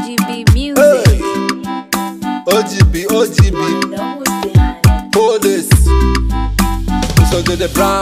OGB music. Hey. OGB. Police. So get the brown.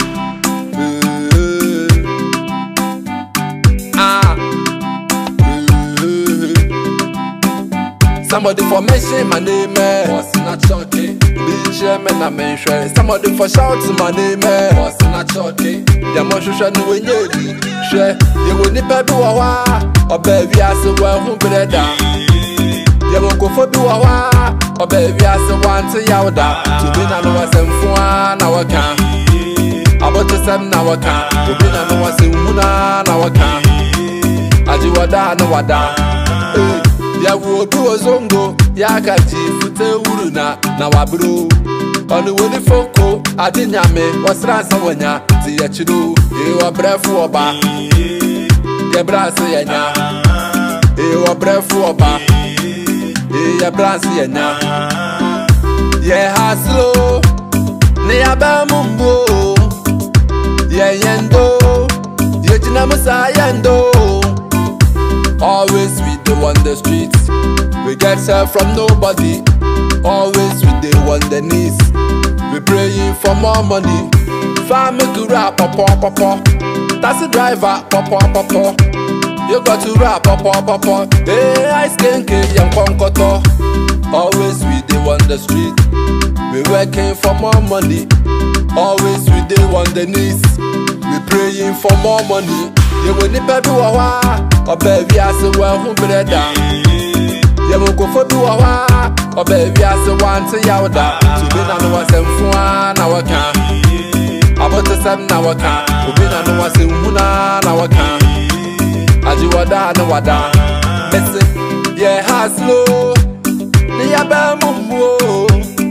Somebody for mention my name, what's not choking? Be chairman, I mention. Somebody for shouting my name, what's not choking? The motion when you share, you will nip a dua, or baby, I said, well, who better down? You won't go for dua, or baby, I said, one to Yauda, to be none of us and for an hour can. About the 7 hour can, to be none of us in 1 hour can. As you are down, no wada. Ya wodu ozongo ya kaji fute uruna na wabru onu woni foko adinyame wasransa wanya ti ya chiru e wabrefu oba ya brase yanya e wabrefu oba e ya brase yanya ye haslo ne ya ba mumbo ye yendo ye jinamusa yendo. Always we the on the streets. We get help from nobody. Always we the on the knees. We praying for more money. Family to rap, papa. Taxi driver, papa. You got to rap, papa. Hey, ice kenke, young konkoto. Always we the on the street. We working for more money. Always we the on the knees. We praying for more money. You will nip a dua, or baby, I say, well, who better down? You will go for dua, or baby, I say, one to Yauda. To be none of us and for 1 hour can. About the 7 hour can. To be none of us in 1 hour can. As you are down, no wada. Listen, yeah, haslo. Nia Bamumbo.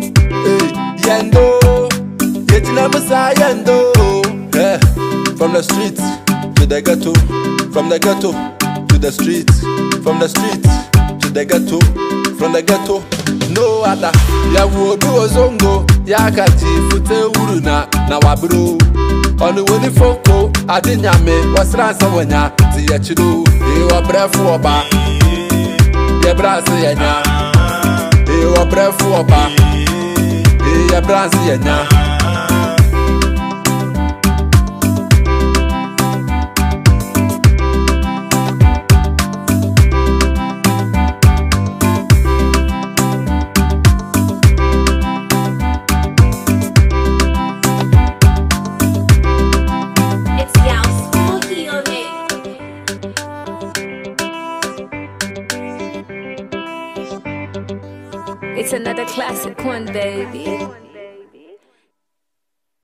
Yendo. Yetinamusa Yendo. From the streets to the ghetto, from the ghetto to the street, from the street to the ghetto, from the ghetto, no other. Ya wodu ozongo, ya kaji fute uruna na wabru. Onu woni foko, adinyame wasransa wanya ti ya chiru. E wabrefu oba, ye brase yanya. E wabrefu oba, e ye brase yanya. It's another classic one, baby.